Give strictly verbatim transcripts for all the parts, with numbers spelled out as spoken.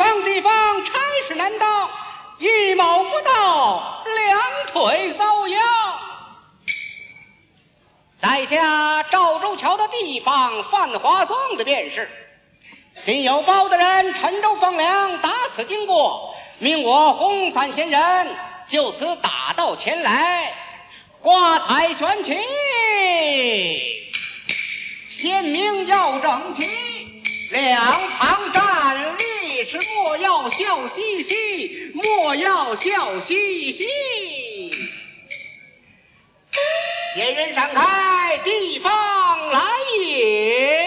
方地方差事难当，一谋不到，两腿遭殃。在下赵州桥的地方范华宗的便是，今有包大人陈州放粮打此经过，命我红伞仙人就此打到前来，挂彩悬旗，县名要整齐，两旁站立是莫要笑嘻嘻，莫要笑嘻嘻。仙人闪开，地方来也。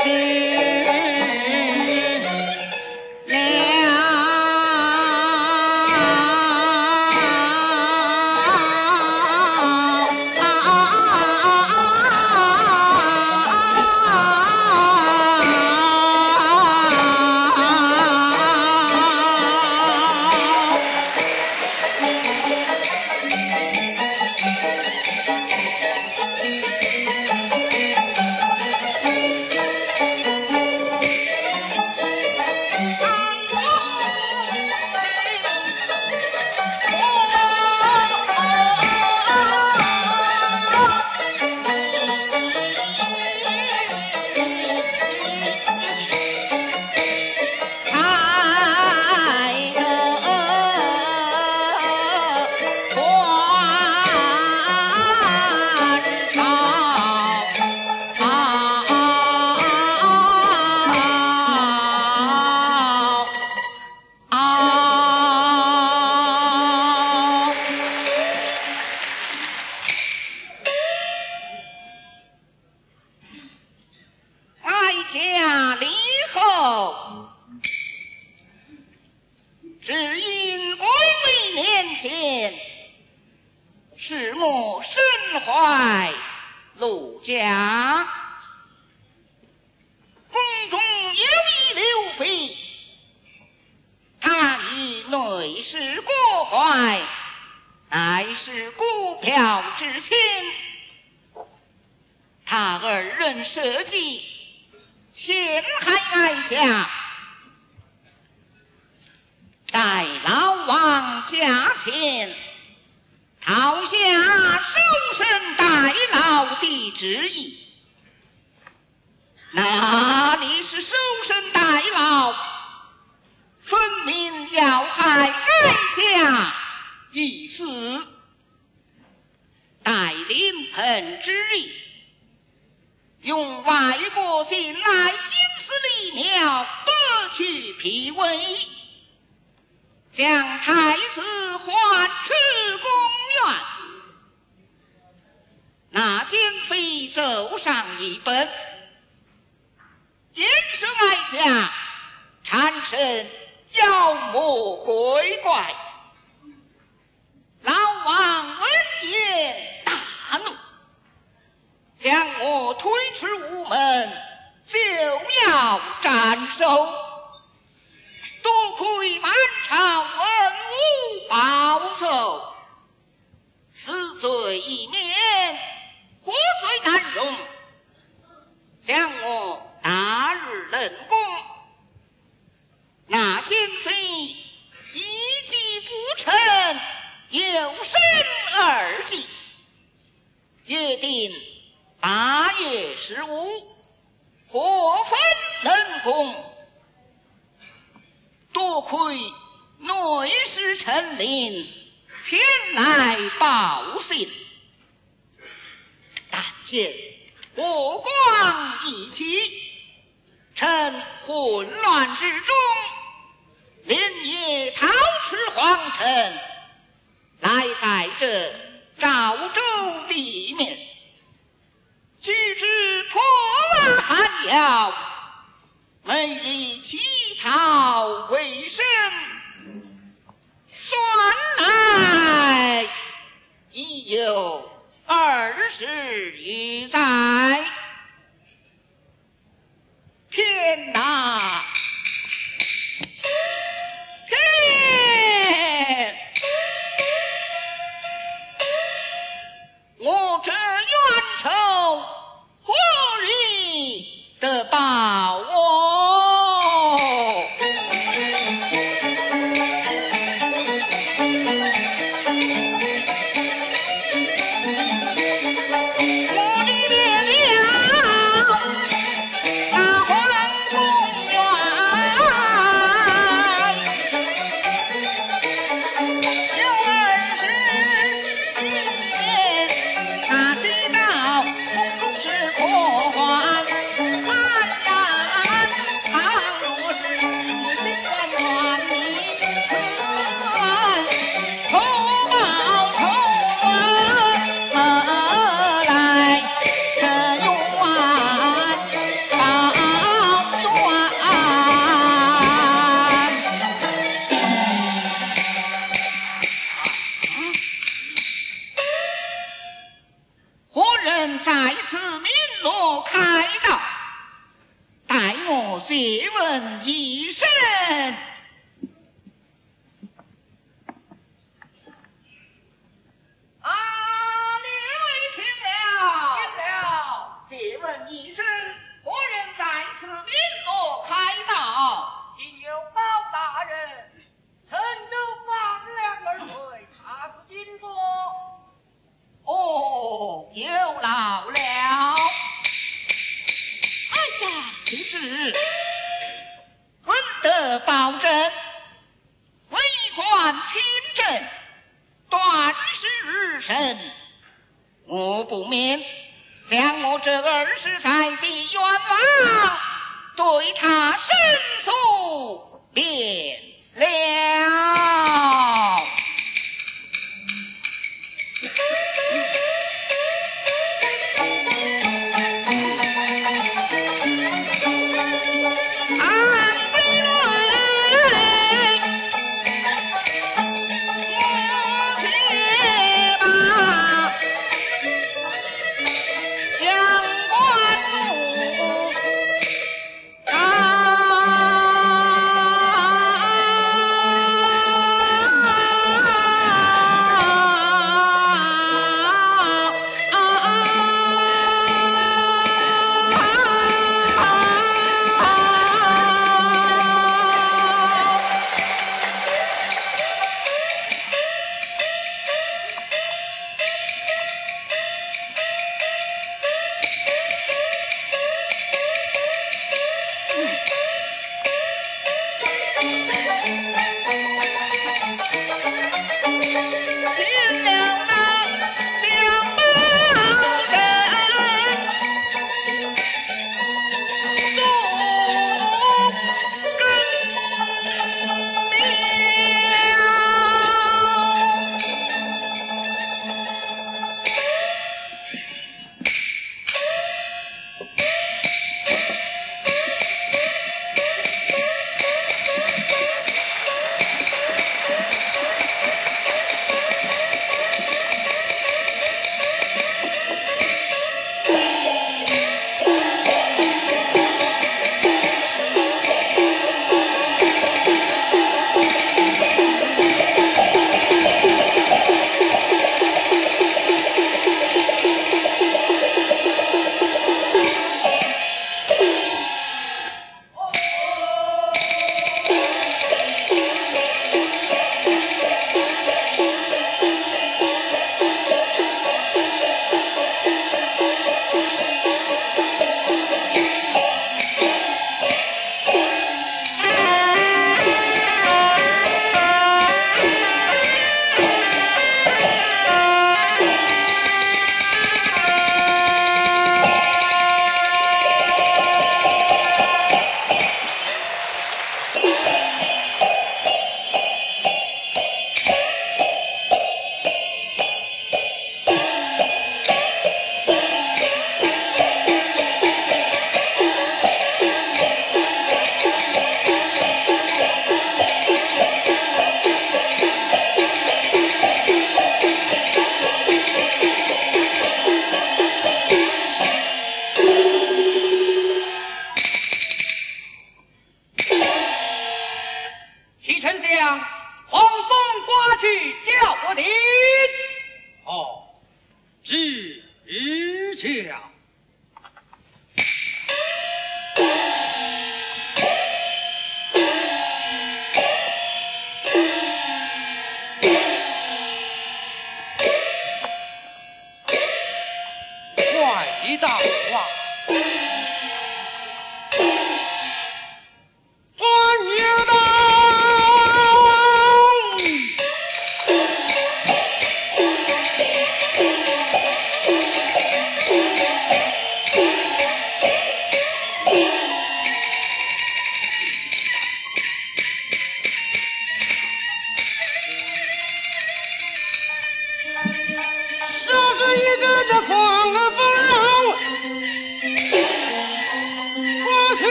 家离后，只因归位年间，使我身怀陆家，宫中有一刘妃，她与内侍郭槐乃是孤票之亲，他二人设计陷害哀家，在老王家前讨下收身代劳的旨意。哪里是收身代劳，分明要害哀家一死。待临盆之日，用外国信来金丝立鸟，夺取脾胃，将太子还去宫院。那奸妃奏上一本，严是哀家产生妖魔鬼怪。老王闻言大怒，将我推出屋门，就要斩首。多亏满朝文武报仇，死罪一免，活罪难容，将我打日冷宫。那奸妃一计不成，又生二计，约定八月十五火焚冷宫。多亏内侍陈琳前来报信，但见火光一起，趁混乱之中，连夜逃出皇城，来在这赵州地面，举止破瓦寒窑，美丽乞讨为生，算来已有二十余载。天哪！天！我这冤仇何以得报我？我离别了那皇宫借问一声。啊，列位请了，请了。借问一声，何人在此领落开道？ 今有包大人，陈州放粮而回，他自今说。 哦，有劳了。哎呀，请旨，闻得保证，为官清正，断事日神，我不免将我这二十载的冤枉对他申诉便了。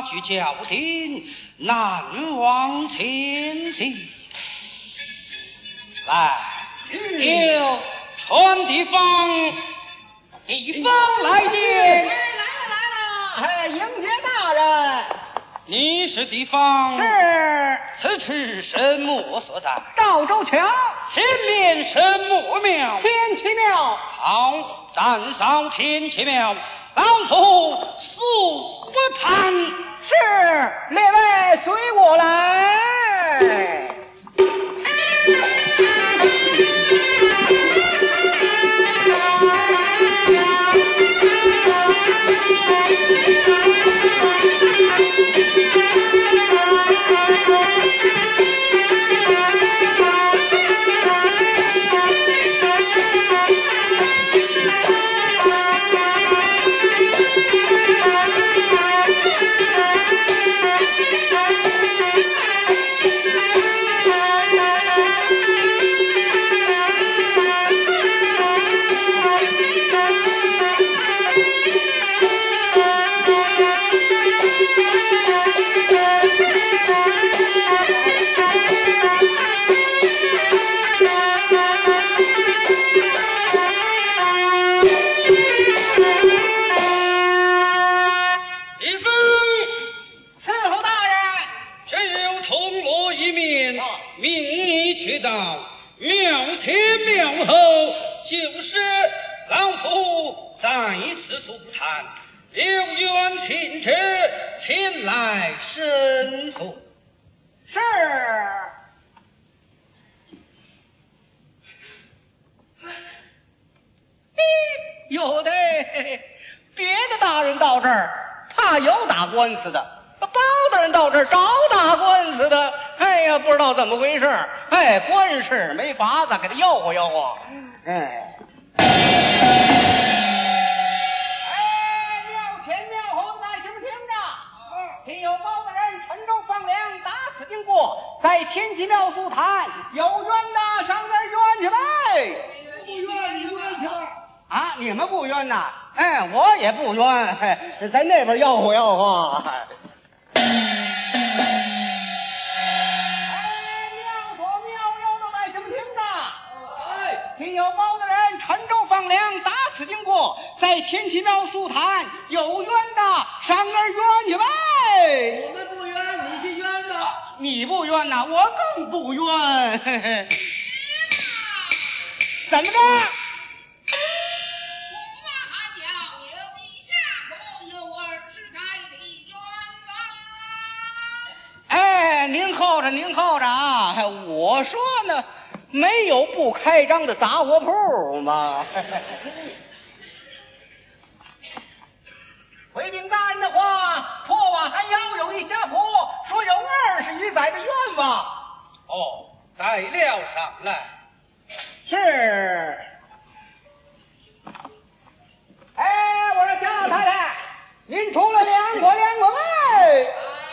据校定，难忘前进。来，有传地方， 地方来见。来了来了，哎，迎接大人。 你是地方？ 是。 此处神木所在？ 赵州桥。 前面神木庙。 天齐庙。 好，但上天齐庙，老夫速不谈。 是，列位随我来。 庙前庙后，就是老夫在此速谈，有缘请者前来申诉。 是。有的别的大人到这儿，怕有打官司的；包大人到这儿找打官司的。哎呀，不知道怎么回事，哎，官事没法子，给他吆喝吆喝。哎，哎，庙前庙后的百姓听着，听有包大人陈州放粮打此经过，在天齐庙速谈，有冤的上这儿冤去呗。 不冤，你冤去吧。 啊，你们不冤呐？哎，我也不冤，哎，在那边吆喝吆喝。听有包大人陈州放粮打此经过，在天齐庙速谈，有冤的上那儿冤去呗。 我们不冤，你是冤的。 你不冤呐，我更不冤。嘿嘿，怎么着？哎，您候着，您候着啊！我说呢。没有不开张的杂货铺吗？回禀大人的话，破瓦寒窑有一下婆，说有二十余载的愿望。 哦，带料上来。 是。哎，我说夏太太，您出来量过量过呗。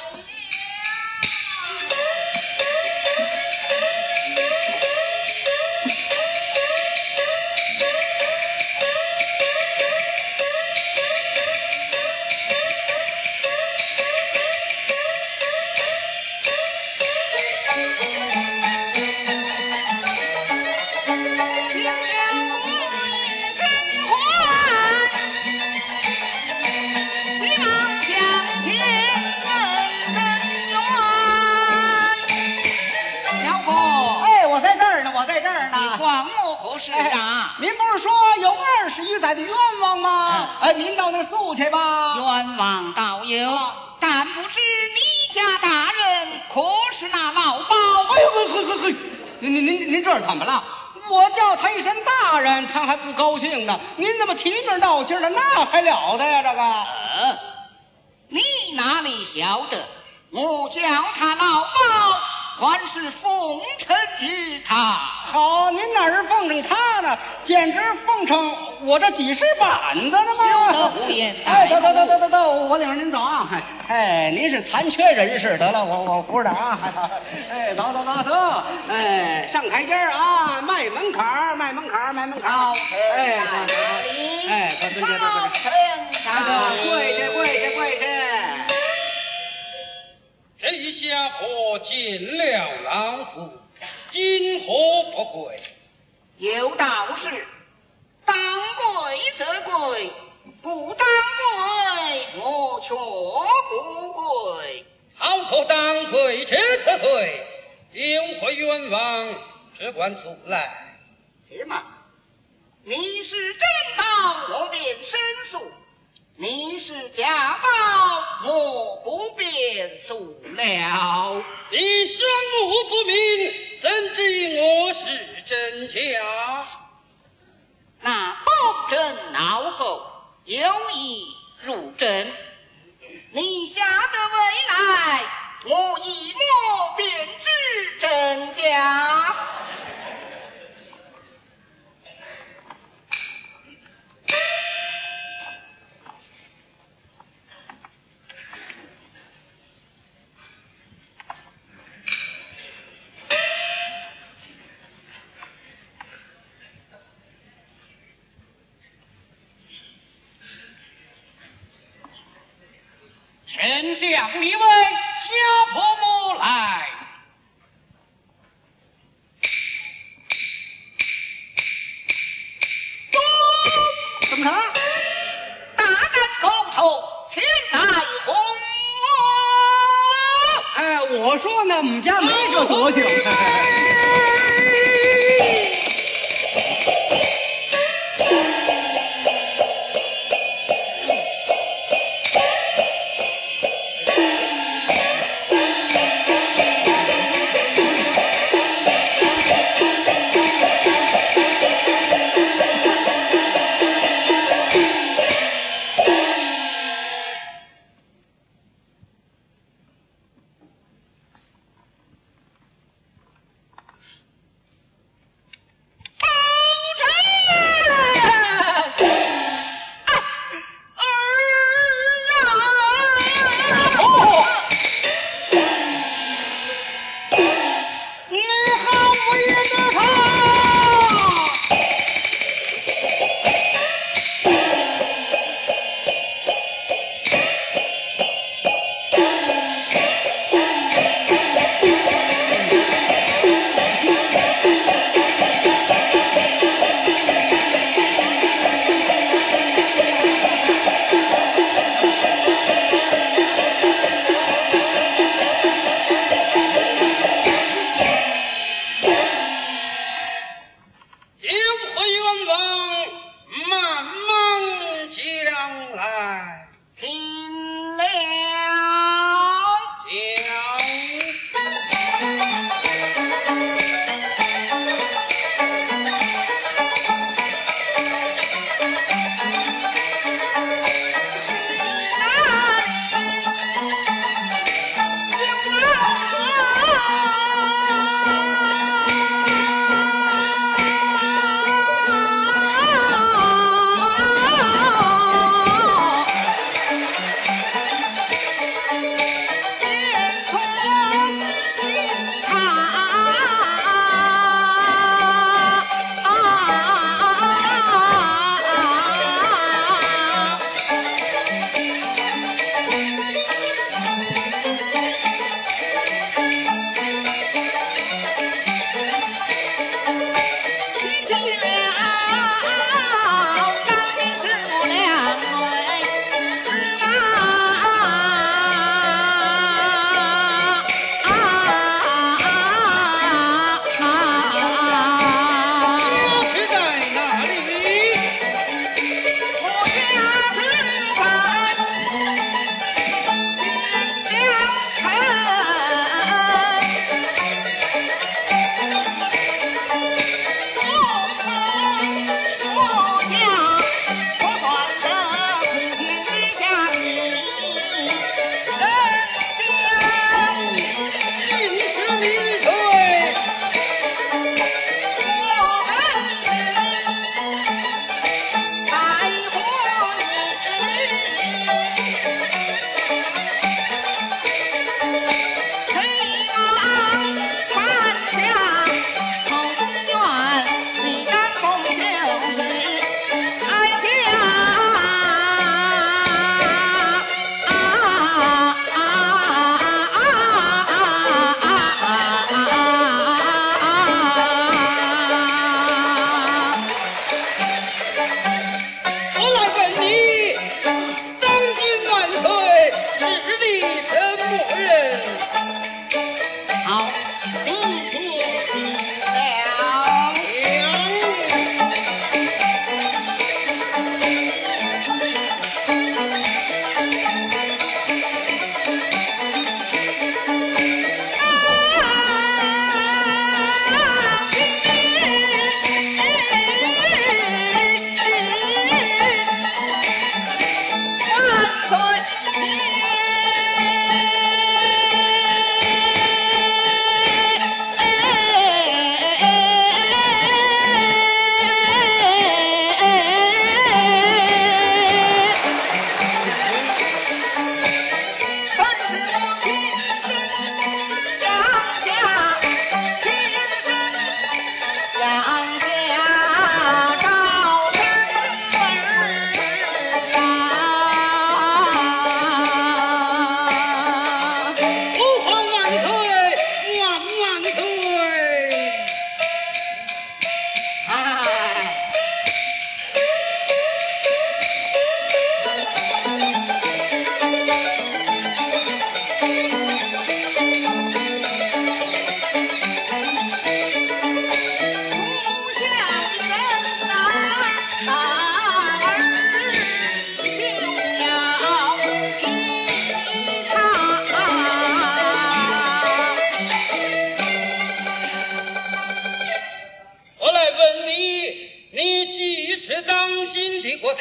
是啊， 您不是说有二十余载的冤枉吗？哎，您到那儿诉去吧。 冤枉倒有，但不知你家大人可是那老包？ 哎呦呵呵呵呵，您您您您这是怎么了？我叫他一声大人，他还不高兴呢。您怎么提名道姓的，那还了得呀？这个， 呃，你哪里晓得？我叫他老包。还是奉承于他。 好，您哪是奉承他呢？简直奉承我这几十板子呢吗？ 休得胡言！ 哎，走走走走走走，我领着您走啊！哎，您是残缺人士，得了，我我扶着啊！哎，走走走走，哎，上台阶啊，迈门槛，迈门槛，迈门槛。哎，哎，坐蹲下，坐蹲下，跪下，跪下，跪下。 下婆见了老夫，因何不跪？ 有道是，当跪则跪，不当跪我却不跪。 好可当跪这次跪，有何冤枉？只管速来。 且慢，你是真宝，我便申诉；你是假宝，我不便诉了。 你双目不明，怎知我是真假？ 那包拯脑后有意入朕，你下得未来，我一摸便知真假。 丞相立位，小婆母来。 怎么着？ 大胆狗头，前来哄我！ 哎，我说呢，我们家没这德行。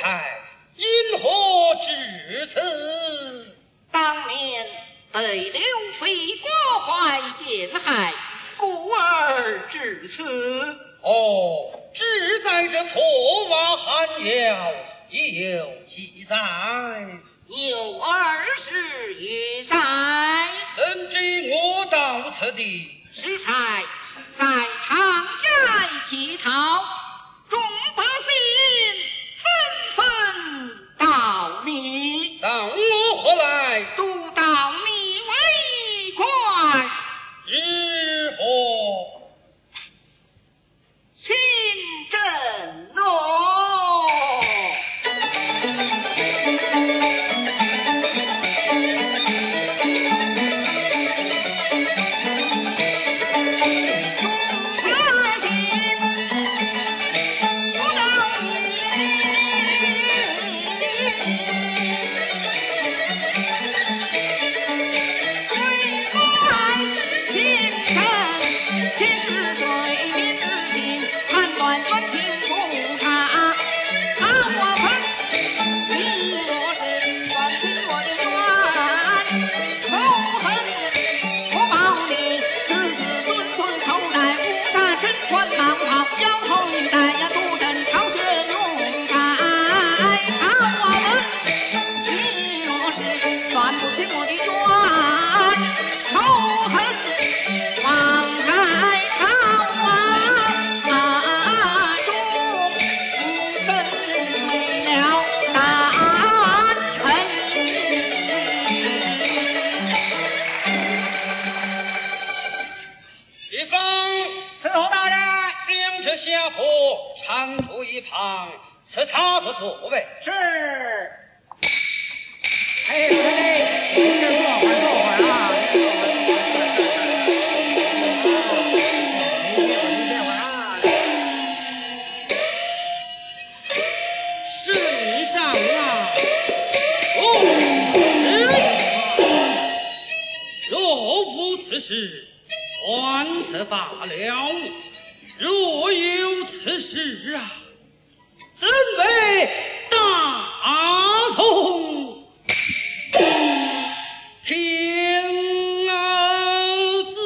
才，因何至此？ 当年被刘妃国怀陷害，故而至此。 哦，只在这破瓦寒窑已有记载。 有二十余载。 怎知我到此地？ 适才在长街乞讨，众百姓纷纷到你， 当我何来？ 都到你为官。 日何？ 请正诺。 下坡长途一旁，此他不作为。 是。哎，我这您这坐会儿坐会儿啊。您歇会儿啊。 圣上啊，哦，若无此事，还则罢了。若有此事啊，怎为大同天儿子？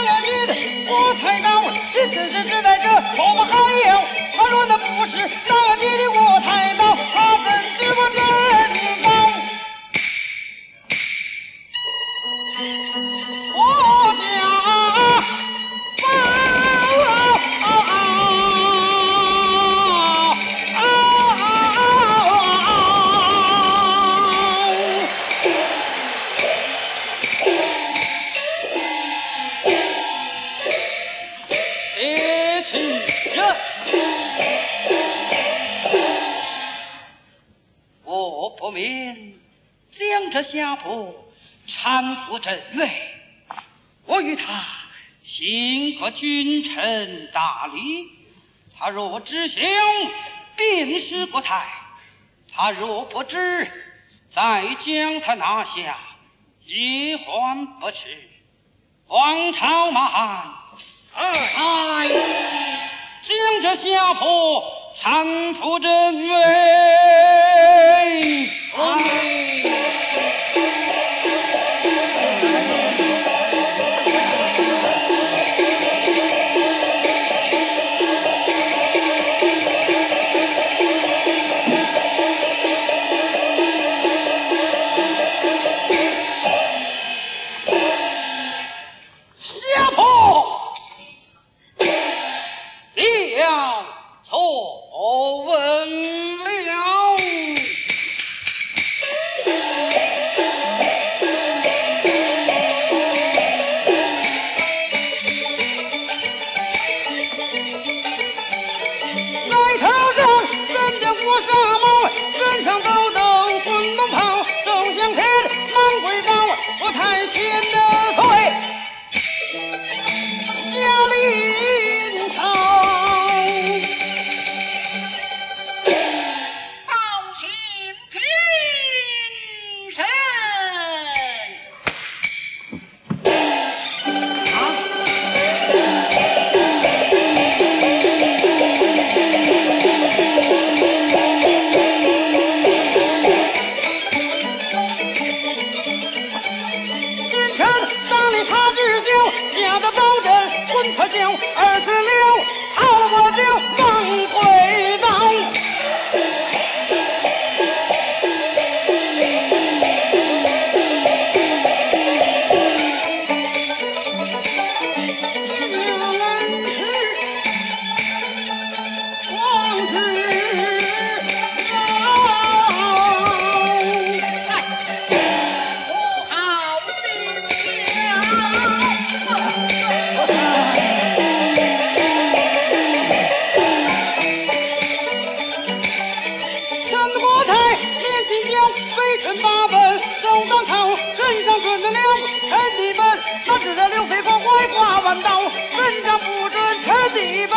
只是只在这，我们还有，他若那不是那。 我家别去人，我不免将这下仆搀扶正位，我与他性格君臣大礼，他若知晓，便是国泰；他若不知，再将他拿下，也还不迟。王朝马汉，哎，将这下仆搀扶正位。哎。错问了，在头上人家火纱帽，身上斗斗滚龙袍，手向天满跪倒，我太贤的罪，家里朝。可笑二死了，好了我就往回倒。原来是王之八本走当朝，身上准的了臣的本，他只得刘备光怀挂弯刀，身上不准臣的本。